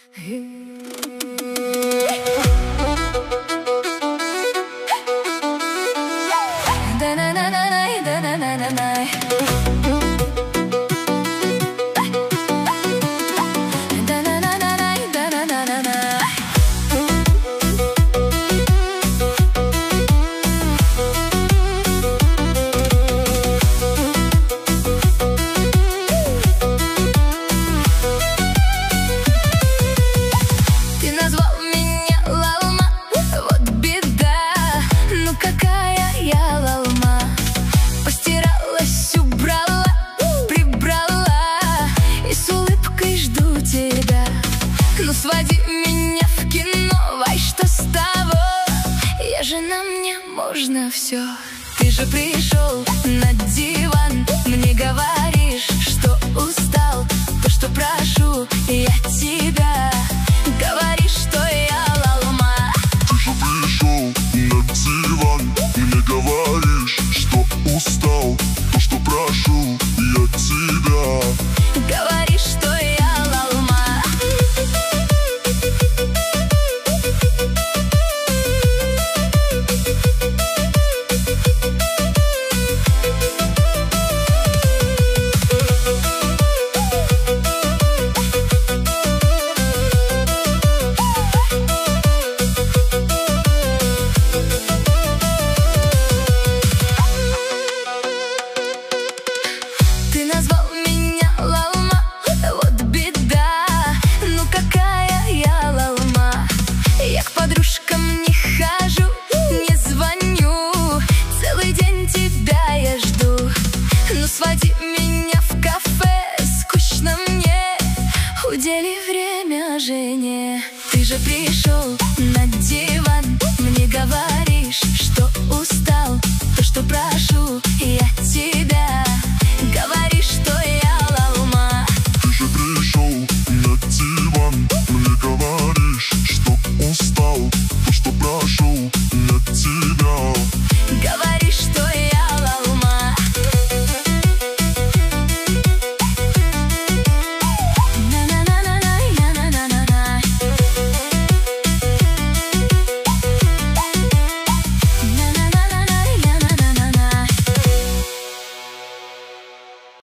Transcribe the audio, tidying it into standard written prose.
Ты назвал меня Лалма, вот беда. Ну какая я Лалма? Постиралась, убрала, прибрала, и с улыбкой жду тебя. Ну своди меня в кино, вай, что с того? Я жена, мне можно все. Ты же пришел на диван, мне говоришь, что устал. То, что прошу я тебя, говоришь, что я Лалма. Ты же пришел на диван, мне говоришь, что устал. То, что прошу я тебя, говоришь, что я Лалма. Ты назвал меня Лалма, вот беда. Ну какая я Лалма? Я к подружкам не хожу, не звоню, целый день тебя я жду. Ну своди меня в кафе, скучно мне, удели время жене. Ты же пришел на диван, мне говоришь, что устал. То, что прошу я тебя,